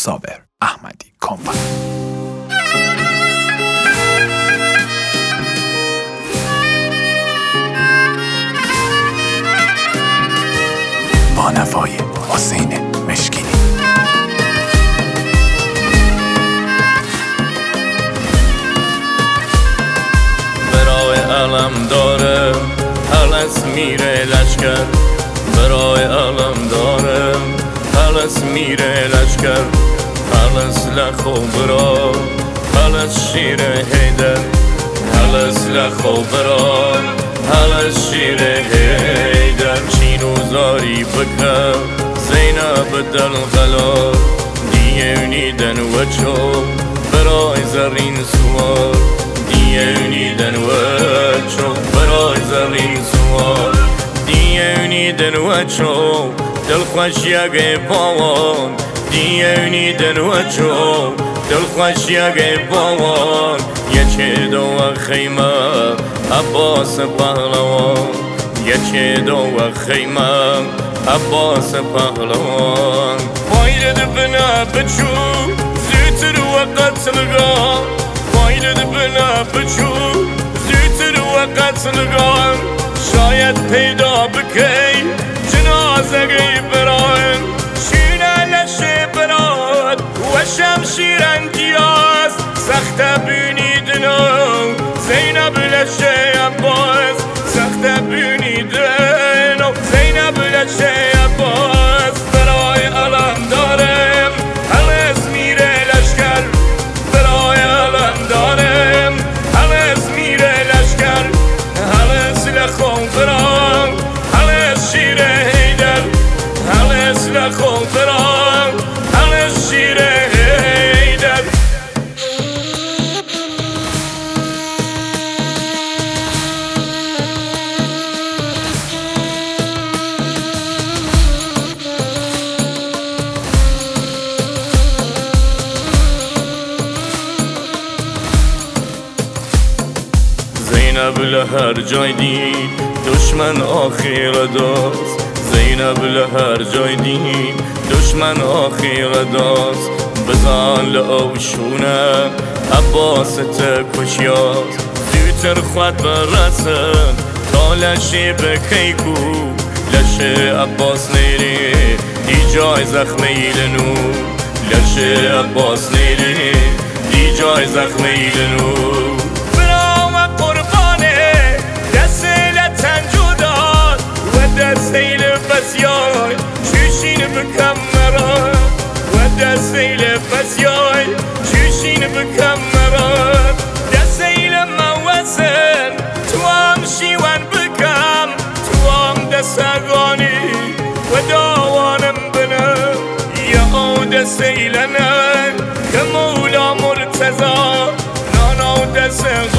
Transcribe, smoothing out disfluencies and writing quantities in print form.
صابر احمدی کامپانی. با نوای حسین مشکینی. برای علم داره هلس میره لشکر، برای علم داره هلس میره لشکر، هلس لخو برا هلس شیر هیدر، هلس لخو برا هلس شیر هیدر. چینو زاری بکر زینب دل غلا دیونیدن و چو برای زرین سوار، دیونیدن و چو برای زرین سوار، دیونیدن و چو دل خوش یک باوان، دیونیدن و چو دل خوش یک باوان. یکی دو خیمه عباس پهلوان، یکی دو خیمه عباس پهلوان. باید بنا بچو زودتر و قتلگاه، باید بنا بچو زودتر و قتلگاه. شاید پیدا بکی جنازه بران، شینه لشه براد و شمشیر انگیاز. سخت بینیدنو زینب لشه عباس، سخت بینیدنو زینب لشه عباس. برای علم دارم هلس میره لشکر، برای علم دارم هلس میره لشکر، هلس لخو برام هلس شیر هیدر، هلس لخو برام هلس شیر هیدر. زینب لهر جای دید دشمن آخیر داست، زینب لهر جای دید دشمن آخیر داست. بزن لعوشونه عباس تکشیاست، زودتر خود برسن تا لشه بکیکو، لشه عباس نیری دی جای زخمی لنو، لشه عباس نیری دی جای زخمی لنو. دستیل بسیار چوشین بکم مرا، و دستیل بسیار چوشین بکم مرا. دستیل موزن تو هم شیون بکم، تو هم دستگانی و داوانم بنم. یا او دستیل نه که مولا مرتضا نانا دست